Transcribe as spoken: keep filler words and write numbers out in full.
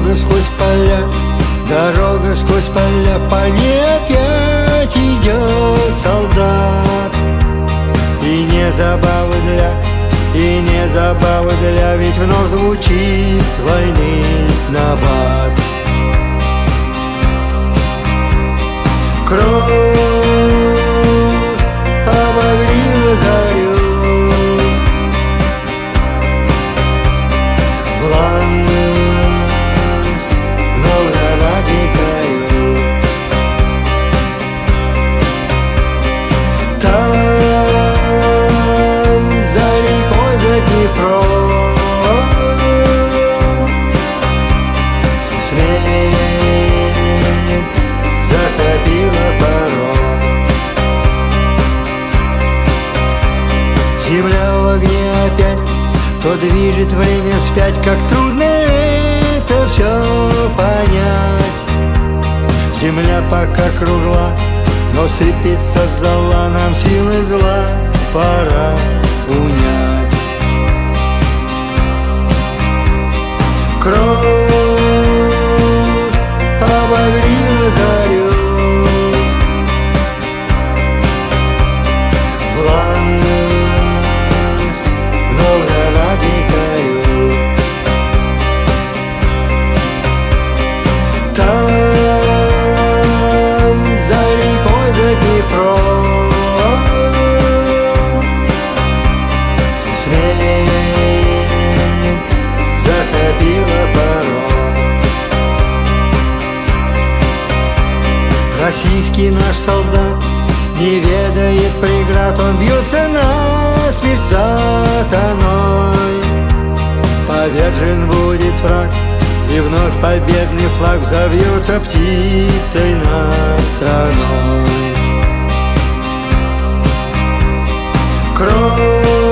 Дорога сквозь поля, дорога сквозь поля, по ней опять идет солдат. И не забавы для, и не забавы для, ведь вновь звучит войны набат. Кровь обогрела зарю, власть вновь ради краю. Там за рекой, за Днепром смерть затопила паром. Земля в огне опять, кто движет время вспять, как трудно это все понять. Земля пока кругла, но сыпется зола, нам силы зла пора унять. Кровь обогрела зарю, власть вновь ради краю. Там за рекой, за Днепром смерть затопила паром. Российский наш солдат не ведает преград, он бьется насмерть сатаной. Повержен будет враг, и вновь победный флаг взовьется птицей над страной. Кровь